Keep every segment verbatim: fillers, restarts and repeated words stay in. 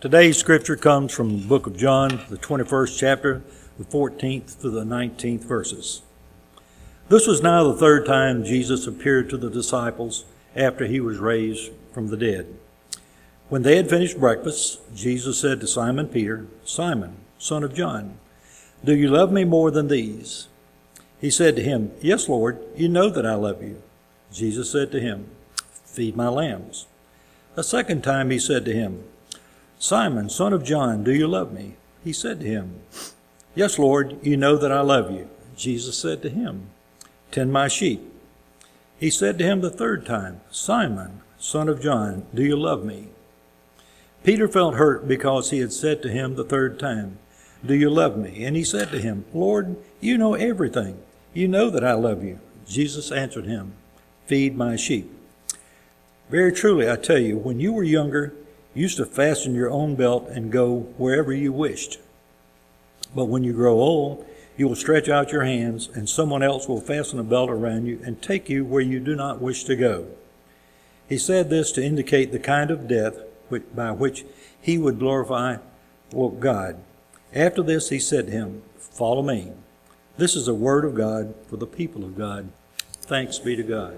Today's scripture comes from the book of John, the twenty-first chapter, the fourteenth to the nineteenth verses. This was now the third time Jesus appeared to the disciples after he was raised from the dead. When they had finished breakfast, Jesus said to Simon Peter, "Simon, son of John, do you love me more than these?" He said to him, "Yes, Lord, you know that I love you." Jesus said to him, "Feed my lambs." A second time he said to him, "Simon, son of John, do you love me?" He said to him, "Yes, Lord, you know that I love you." Jesus said to him, "Tend my sheep." He said to him the third time, "Simon, son of John, do you love me?" Peter felt hurt because he had said to him the third time, "Do you love me?" And he said to him, "Lord, you know everything. You know that I love you." Jesus answered him, "Feed my sheep. Very truly, I tell you, when you were younger, you used to fasten your own belt and go wherever you wished. But when you grow old, you will stretch out your hands, and someone else will fasten a belt around you and take you where you do not wish to go." He said this to indicate the kind of death by which he would glorify God. After this, he said to him, "Follow me." This is the word of God for the people of God. Thanks be to God.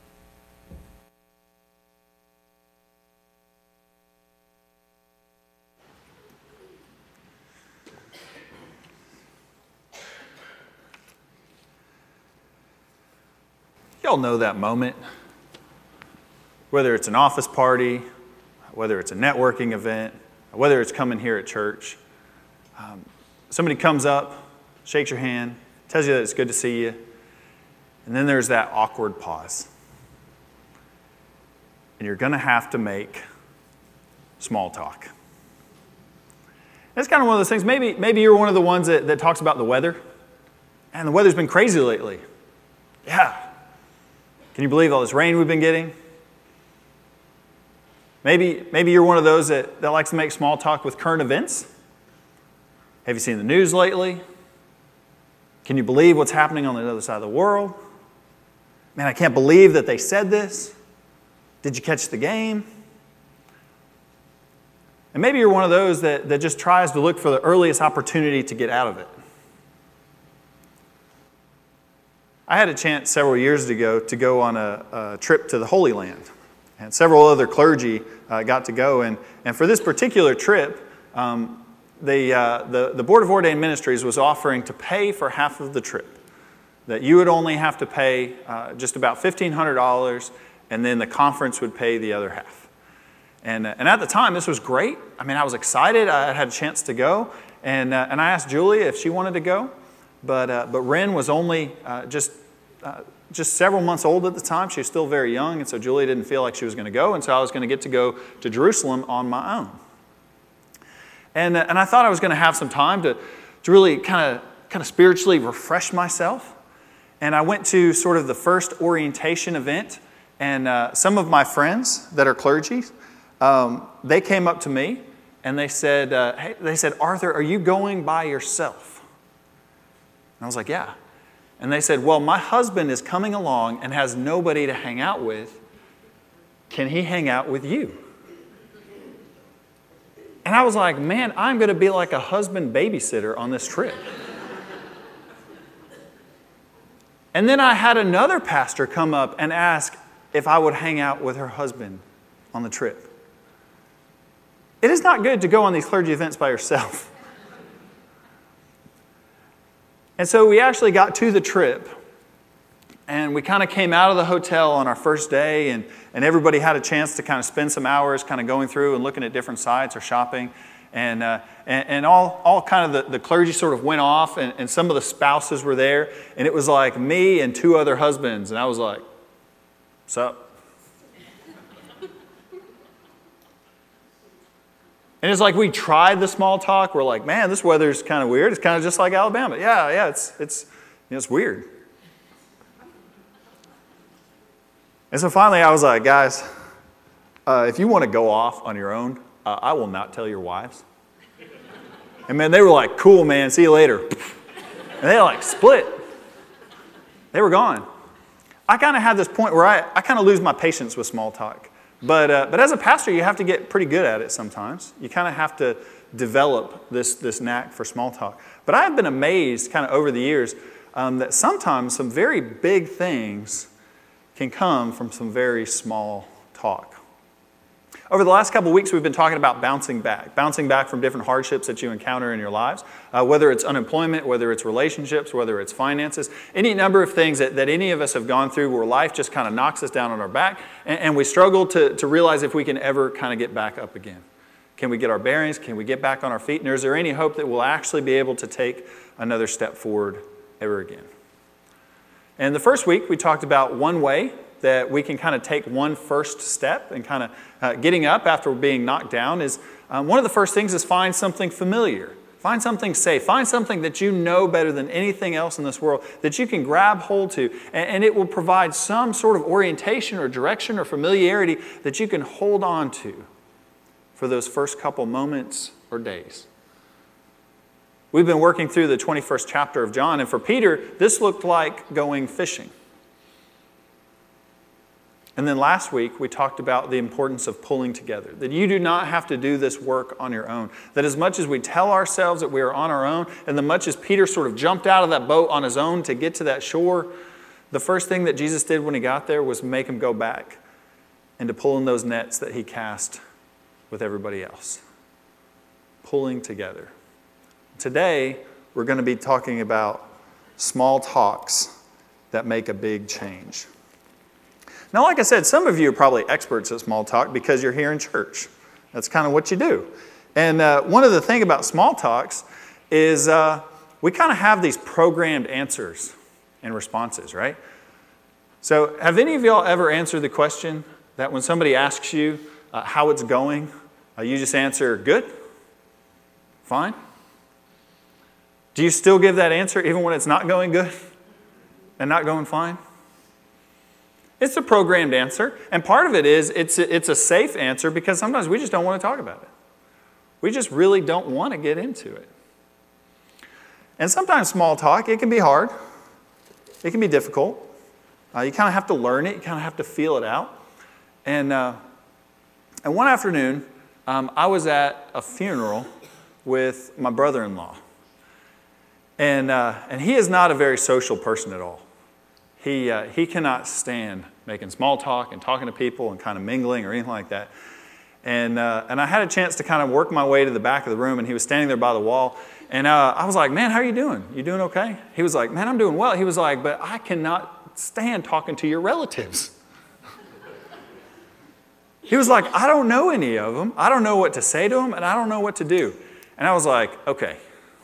Y'all know that moment, whether it's an office party, whether it's a networking event, whether it's coming here at church. Um, somebody comes up, shakes your hand, tells you that it's good to see you, and then there's that awkward pause. And you're going to have to make small talk. It's kind of one of those things, maybe, maybe you're one of the ones that, that talks about the weather, and the weather's been crazy lately. Yeah. Can you believe all this rain we've been getting? Maybe, maybe you're one of those that, that likes to make small talk with current events. Have you seen the news lately? Can you believe what's happening on the other side of the world? Man, I can't believe that they said this. Did you catch the game? And maybe you're one of those that, that just tries to look for the earliest opportunity to get out of it. I had a chance several years ago to go on a, a trip to the Holy Land. And several other clergy uh, got to go. And, and for this particular trip, um, the, uh, the, the Board of Ordained Ministries was offering to pay for half of the trip. That you would only have to pay uh, just about fifteen hundred dollars, and then the conference would pay the other half. And, uh, and at the time, this was great. I mean, I was excited. I had a chance to go. And, uh, and I asked Julia if she wanted to go. But, uh, but Ren was only uh, just... Uh, just several months old at the time. She was still very young, and so Julia didn't feel like she was going to go, and so I was going to get to go to Jerusalem on my own. And, uh, and I thought I was going to have some time to, to really kind of kind of spiritually refresh myself. And I went to sort of the first orientation event, and uh, some of my friends that are clergy, um, they came up to me, and they said, uh, hey, they said, "Arthur, are you going by yourself?" And I was like, "Yeah." And they said, "Well, my husband is coming along and has nobody to hang out with. Can he hang out with you?" And I was like, man, I'm going to be like a husband babysitter on this trip. And then I had another pastor come up and ask if I would hang out with her husband on the trip. It is not good to go on these clergy events by yourself. And so we actually got to the trip, and we kind of came out of the hotel on our first day, and, and everybody had a chance to kind of spend some hours kind of going through and looking at different sites or shopping. And, uh, and, and all, all kind of the, the clergy sort of went off, and, and some of the spouses were there, and it was like me and two other husbands, and I was like, "What's up?" And it's like we tried the small talk. We're like, man, this weather's kind of weird. It's kind of just like Alabama. Yeah, yeah, it's it's you know, it's weird. And so finally I was like, guys, uh, if you want to go off on your own, uh, I will not tell your wives. And man, they were like, "Cool, man, see you later." And they like split. They were gone. I kind of had this point where I, I kind of lose my patience with small talk. But, uh, but as a pastor, you have to get pretty good at it sometimes. You kind of have to develop this, this knack for small talk. But I have been amazed kind of over the years um, that sometimes some very big things can come from some very small talk. Over the last couple of weeks, we've been talking about bouncing back, bouncing back from different hardships that you encounter in your lives, uh, whether it's unemployment, whether it's relationships, whether it's finances, any number of things that, that any of us have gone through where life just kind of knocks us down on our back, and, and we struggle to, to realize if we can ever kind of get back up again. Can we get our bearings? Can we get back on our feet? And is there any hope that we'll actually be able to take another step forward ever again? And the first week, we talked about one way that we can kind of take one first step and kind of uh, getting up after being knocked down is um, one of the first things is find something familiar. Find something safe. Find something that you know better than anything else in this world that you can grab hold to, and, and it will provide some sort of orientation or direction or familiarity that you can hold on to for those first couple moments or days. We've been working through the twenty-first chapter of John, and for Peter, this looked like going fishing. And then last week, we talked about the importance of pulling together, that you do not have to do this work on your own, that as much as we tell ourselves that we are on our own, and as much as Peter sort of jumped out of that boat on his own to get to that shore, the first thing that Jesus did when he got there was make him go back and to pull in those nets that he cast with everybody else. Pulling together. Today, we're going to be talking about small talks that make a big change. Now, like I said, some of you are probably experts at small talk because you're here in church. That's kind of what you do. And uh, one of the things about small talks is uh, we kind of have these programmed answers and responses, right? So have any of y'all ever answered the question that when somebody asks you uh, how it's going, uh, you just answer, good, fine? Do you still give that answer even when it's not going good and not going fine? It's a programmed answer, and part of it is it's a, it's a safe answer because sometimes we just don't want to talk about it. We just really don't want to get into it. And sometimes small talk, it can be hard. It can be difficult. Uh, you kind of have to learn it. You kind of have to feel it out. And, uh, and one afternoon, um, I was at a funeral with my brother-in-law. And, uh, and he is not a very social person at all. He, uh, he cannot stand making small talk and talking to people and kind of mingling or anything like that. And, uh, and I had a chance to kind of work my way to the back of the room, and he was standing there by the wall. And uh, I was like, man, how are you doing? You doing okay? He was like, man, I'm doing well. He was like, but I cannot stand talking to your relatives. He was like, I don't know any of them. I don't know what to say to them, and I don't know what to do. And I was like, okay.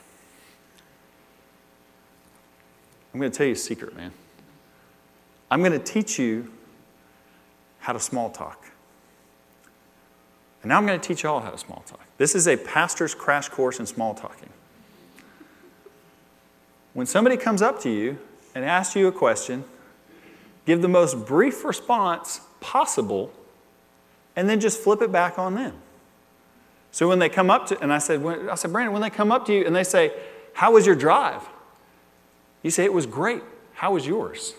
I'm going to tell you a secret, man. I'm going to teach you how to small talk. And now I'm going to teach you all how to small talk. This is a pastor's crash course in small talking. When somebody comes up to you and asks you a question, give the most brief response possible, and then just flip it back on them. So when they come up to, and I said, I said, Brandon, when they come up to you and they say, how was your drive? You say, it was great. How was yours?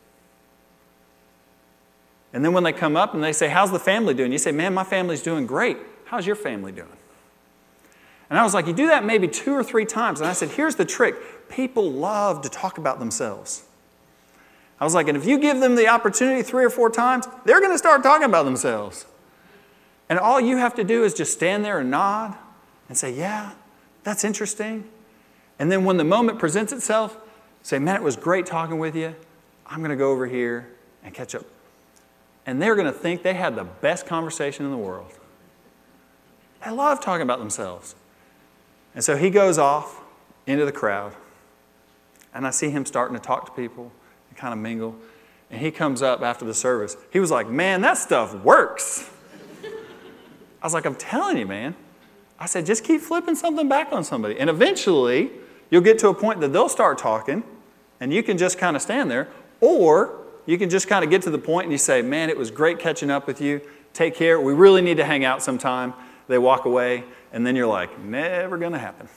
And then when they come up and they say, how's the family doing? You say, man, my family's doing great. How's your family doing? And I was like, you do that maybe two or three times. And I said, here's the trick. People love to talk about themselves. I was like, and if you give them the opportunity three or four times, they're going to start talking about themselves. And all you have to do is just stand there and nod and say, yeah, that's interesting. And then when the moment presents itself, say, man, it was great talking with you. I'm going to go over here and catch up. And they're going to think they had the best conversation in the world. They love talking about themselves. And so he goes off into the crowd. And I see him starting to talk to people and kind of mingle. And he comes up after the service. He was like, man, that stuff works. I was like, I'm telling you, man. I said, just keep flipping something back on somebody. And eventually, you'll get to a point that they'll start talking. And you can just kind of stand there. Or you can just kind of get to the point and you say, man, it was great catching up with you. Take care. We really need to hang out sometime. They walk away, and then you're like, never going to happen.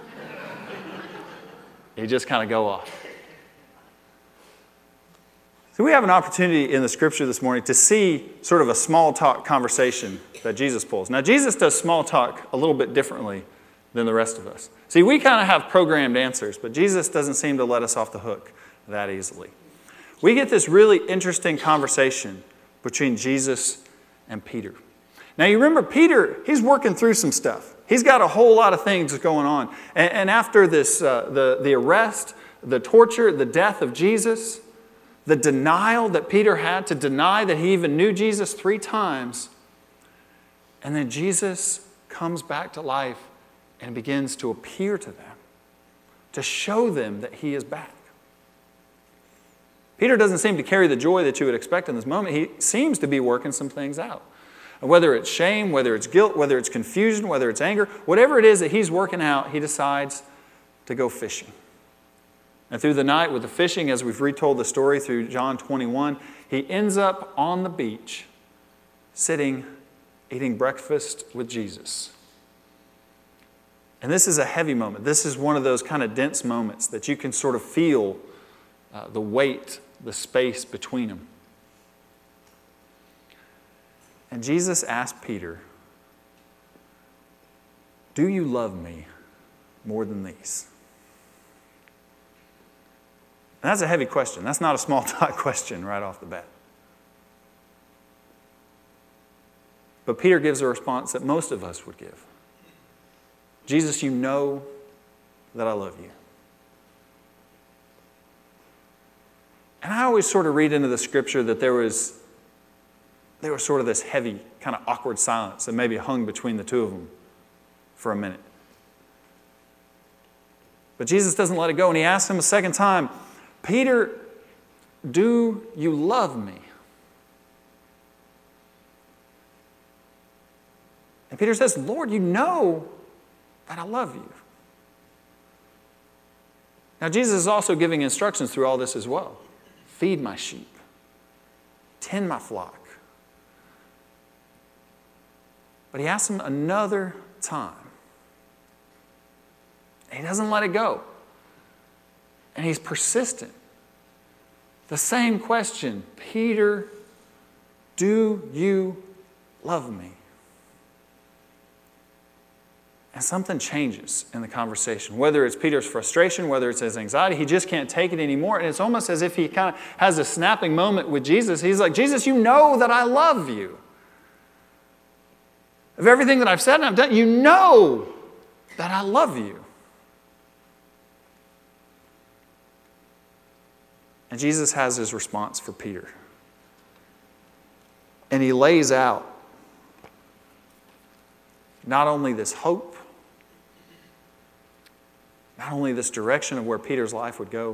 You just kind of go off. So we have an opportunity in the scripture this morning to see sort of a small talk conversation that Jesus pulls. Now, Jesus does small talk a little bit differently than the rest of us. See, we kind of have programmed answers, but Jesus doesn't seem to let us off the hook that easily. We get this really interesting conversation between Jesus and Peter. Now, you remember Peter, he's working through some stuff. He's got a whole lot of things going on. And, and after this, uh, the, the arrest, the torture, the death of Jesus, the denial that Peter had to deny that he even knew Jesus three times, and then Jesus comes back to life and begins to appear to them, to show them that he is back. Peter doesn't seem to carry the joy that you would expect in this moment. He seems to be working some things out. Whether it's shame, whether it's guilt, whether it's confusion, whether it's anger, whatever it is that he's working out, he decides to go fishing. And through the night with the fishing, as we've retold the story through John twenty-one, he ends up on the beach, sitting, eating breakfast with Jesus. And this is a heavy moment. This is one of those kind of dense moments that you can sort of feel uh, the weight, the space between them. And Jesus asked Peter, "Do you love me more than these?" And that's a heavy question. That's not a small talk question right off the bat. But Peter gives a response that most of us would give. Jesus, you know that I love you. And I always sort of read into the scripture that there was, there was sort of this heavy, kind of awkward silence that maybe hung between the two of them for a minute. But Jesus doesn't let it go, and he asks him a second time, "Peter, do you love me?" And Peter says, "Lord, you know that I love you." Now, Jesus is also giving instructions through all this as well. Feed my sheep. Tend my flock. But he asks him another time. And he doesn't let it go. And he's persistent. The same question, "Peter, do you love me?" And something changes in the conversation. Whether it's Peter's frustration, whether it's his anxiety, he just can't take it anymore. And it's almost as if he kind of has a snapping moment with Jesus. He's like, "Jesus, you know that I love you. Of everything that I've said and I've done, you know that I love you." And Jesus has his response for Peter. And he lays out not only this hope, not only this direction of where Peter's life would go,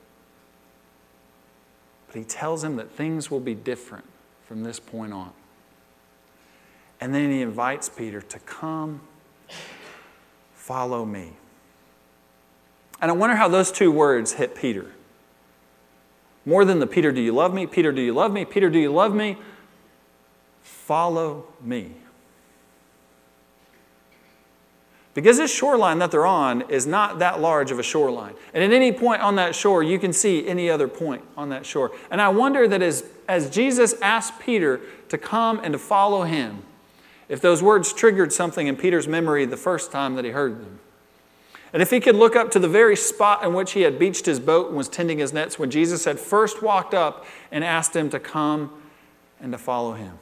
but he tells him that things will be different from this point on. And then he invites Peter to come, follow me. And I wonder how those two words hit Peter. More than the "Peter, do you love me? Peter, do you love me? Peter, do you love me?" Follow me. Because this shoreline that they're on is not that large of a shoreline. And at any point on that shore, you can see any other point on that shore. And I wonder that as, as Jesus asked Peter to come and to follow him, if those words triggered something in Peter's memory the first time that he heard them. And if he could look up to the very spot in which he had beached his boat and was tending his nets when Jesus had first walked up and asked him to come and to follow him.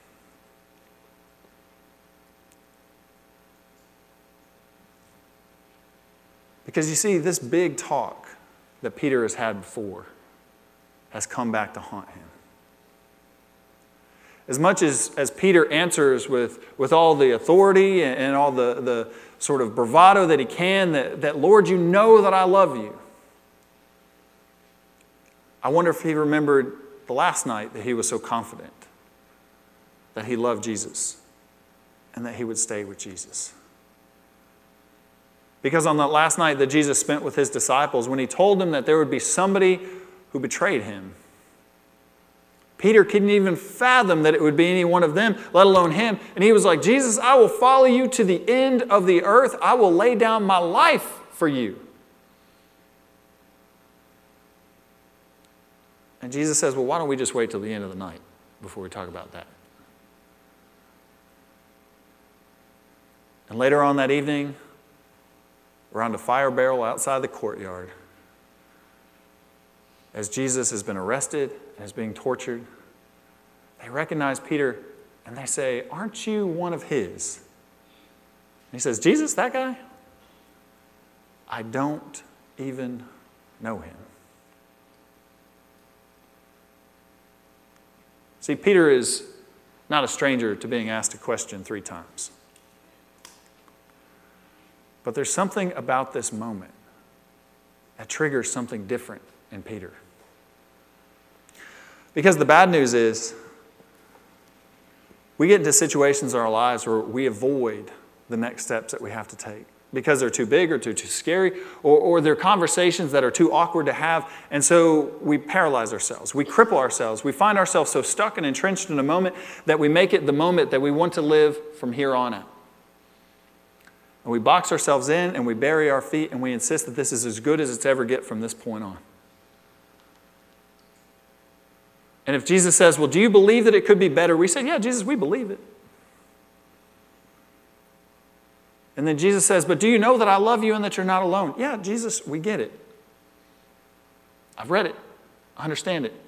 Because you see, this big talk that Peter has had before has come back to haunt him. As much as, as Peter answers with, with all the authority and, and all the, the sort of bravado that he can, that, that, "Lord, you know that I love you." I wonder if he remembered the last night that he was so confident that he loved Jesus and that he would stay with Jesus. Because on that last night that Jesus spent with his disciples, when he told them that there would be somebody who betrayed him, Peter couldn't even fathom that it would be any one of them, let alone him. And he was like, "Jesus, I will follow you to the end of the earth. I will lay down my life for you." And Jesus says, well, why don't we just wait till the end of the night before we talk about that? And later on that evening, around a fire barrel outside the courtyard, as Jesus has been arrested and is being tortured, they recognize Peter and they say, aren't you one of his? And he says, Jesus, that guy? I don't even know him. See, Peter is not a stranger to being asked a question three times. But there's something about this moment that triggers something different in Peter. Because the bad news is, we get into situations in our lives where we avoid the next steps that we have to take because they're too big or too, too scary, or, or they're conversations that are too awkward to have, and so we paralyze ourselves. We cripple ourselves. We find ourselves so stuck and entrenched in a moment that we make it the moment that we want to live from here on out. And we box ourselves in and we bury our feet and we insist that this is as good as it's ever get from this point on. And if Jesus says, well, do you believe that it could be better? We say, yeah, Jesus, we believe it. And then Jesus says, but do you know that I love you and that you're not alone? Yeah, Jesus, we get it. I've read it. I understand it.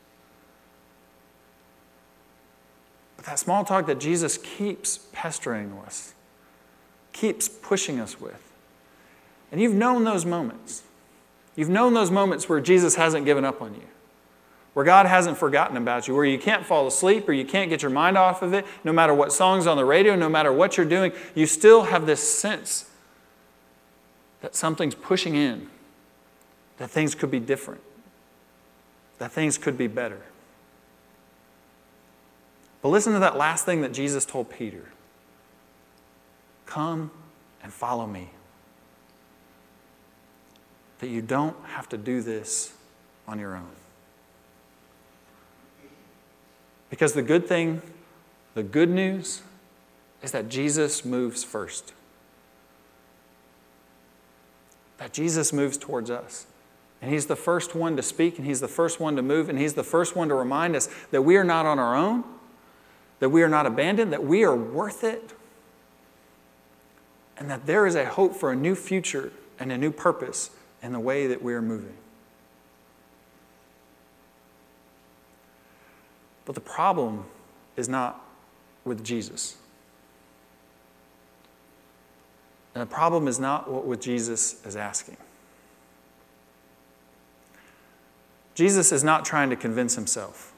But that small talk that Jesus keeps pestering us, keeps pushing us with. And you've known those moments. You've known those moments where Jesus hasn't given up on you, where God hasn't forgotten about you, where you can't fall asleep or you can't get your mind off of it, no matter what song's on the radio, no matter what you're doing, you still have this sense that something's pushing in, that things could be different, that things could be better. But listen to that last thing that Jesus told Peter. Come and follow me. That you don't have to do this on your own. Because the good thing, the good news, is that Jesus moves first. That Jesus moves towards us. And He's the first one to speak, and He's the first one to move, and He's the first one to remind us that we are not on our own, that we are not abandoned, that we are worth it, and that there is a hope for a new future and a new purpose in the way that we are moving. But the problem is not with Jesus. And the problem is not what Jesus is asking. Jesus is not trying to convince himself.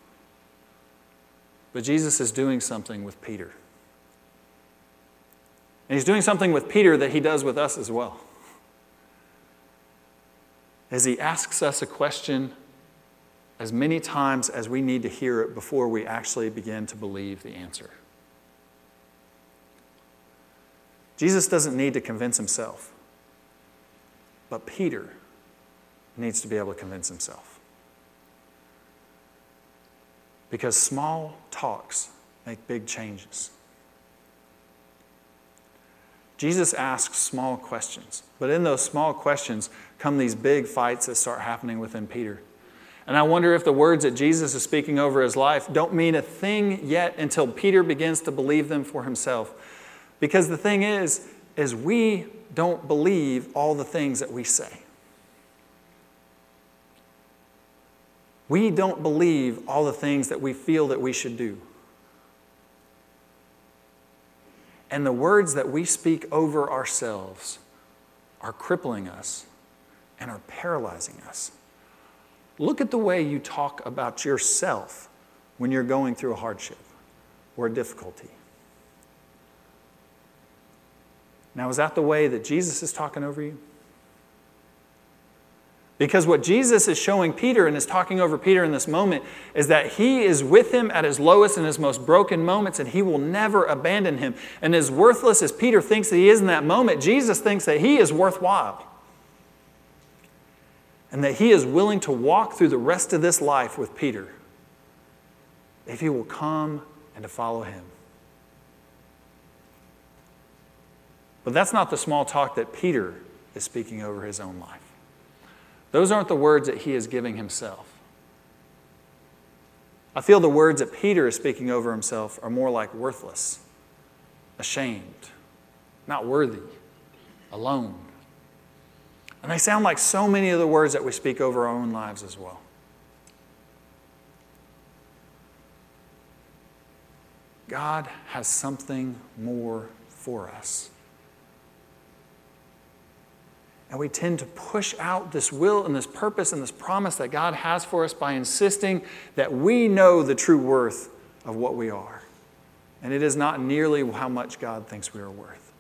But Jesus is doing something with Peter. And He's doing something with Peter that He does with us as well. As He asks us a question as many times as we need to hear it before we actually begin to believe the answer. Jesus doesn't need to convince himself, but Peter needs to be able to convince himself. Because small talks make big changes. Jesus asks small questions, but in those small questions come these big fights that start happening within Peter. And I wonder if the words that Jesus is speaking over his life don't mean a thing yet until Peter begins to believe them for himself. Because the thing is, is we don't believe all the things that we say. We don't believe all the things that we feel that we should do. And the words that we speak over ourselves are crippling us and are paralyzing us. Look at the way you talk about yourself when you're going through a hardship or a difficulty. Now, is that the way that Jesus is talking over you? Because what Jesus is showing Peter and is talking over Peter in this moment is that He is with him at his lowest and his most broken moments, and He will never abandon him. And as worthless as Peter thinks that he is in that moment, Jesus thinks that he is worthwhile. And that He is willing to walk through the rest of this life with Peter if he will come and to follow Him. But that's not the small talk that Peter is speaking over his own life. Those aren't the words that he is giving himself. I feel the words that Peter is speaking over himself are more like worthless, ashamed, not worthy, alone. And they sound like so many of the words that we speak over our own lives as well. God has something more for us. And we tend to push out this will and this purpose and this promise that God has for us by insisting that we know the true worth of what we are. And it is not nearly how much God thinks we are worth.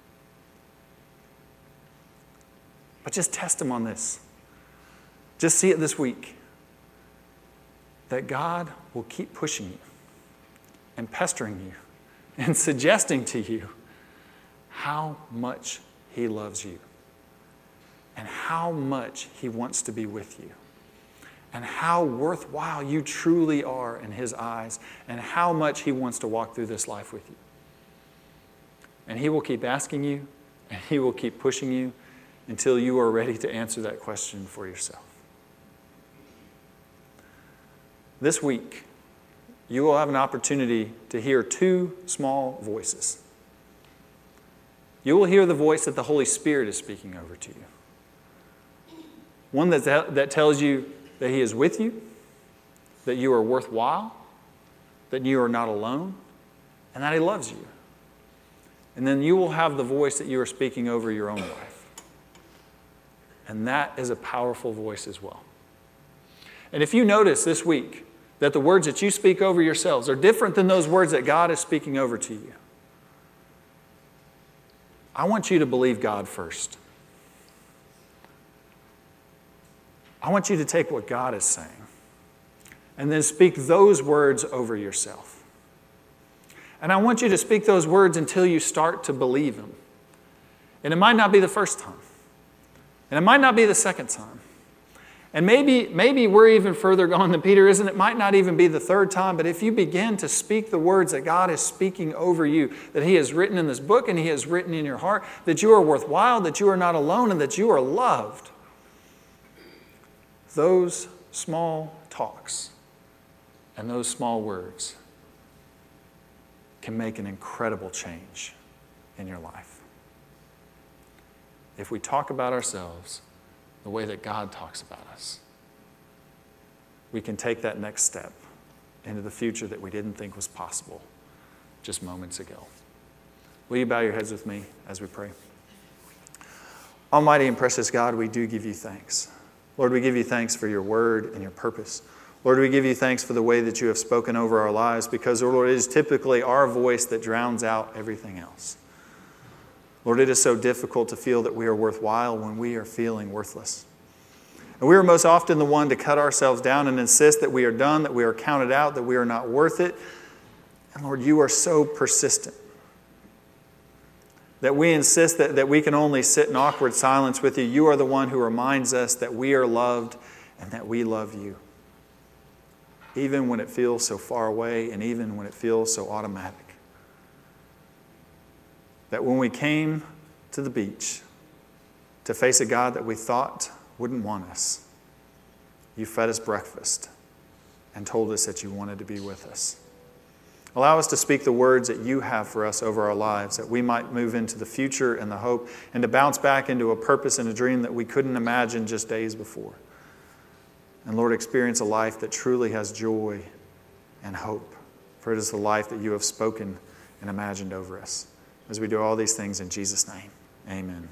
But just test Him on this. Just see it this week. That God will keep pushing you and pestering you and suggesting to you how much He loves you. And how much He wants to be with you. And how worthwhile you truly are in His eyes. And how much He wants to walk through this life with you. And He will keep asking you. And He will keep pushing you until you are ready to answer that question for yourself. This week, you will have an opportunity to hear two small voices. You will hear the voice that the Holy Spirit is speaking over to you. One that, that tells you that He is with you, that you are worthwhile, that you are not alone, and that He loves you. And then you will have the voice that you are speaking over your own life. And that is a powerful voice as well. And if you notice this week that the words that you speak over yourselves are different than those words that God is speaking over to you, I want you to believe God first. I want you to take what God is saying and then speak those words over yourself. And I want you to speak those words until you start to believe them. And it might not be the first time. And it might not be the second time. And maybe, maybe we're even further gone than Peter is, and it might not even be the third time, but if you begin to speak the words that God is speaking over you, that He has written in this book and He has written in your heart, that you are worthwhile, that you are not alone, and that you are loved, those small talks and those small words can make an incredible change in your life. If we talk about ourselves the way that God talks about us, we can take that next step into the future that we didn't think was possible just moments ago. Will you bow your heads with me as we pray? Almighty and precious God, we do give you thanks. Lord, we give you thanks for your word and your purpose. Lord, we give you thanks for the way that you have spoken over our lives because, Lord, it is typically our voice that drowns out everything else. Lord, it is so difficult to feel that we are worthwhile when we are feeling worthless. And we are most often the one to cut ourselves down and insist that we are done, that we are counted out, that we are not worth it. And Lord, you are so persistent that we insist that, that we can only sit in awkward silence with you. You are the one who reminds us that we are loved and that we love you. Even when it feels so far away and even when it feels so automatic. That when we came to the beach to face a God that we thought wouldn't want us, you fed us breakfast and told us that you wanted to be with us. Allow us to speak the words that you have for us over our lives, that we might move into the future and the hope and to bounce back into a purpose and a dream that we couldn't imagine just days before. And Lord, experience a life that truly has joy and hope, for it is the life that you have spoken and imagined over us. As we do all these things in Jesus' name, amen.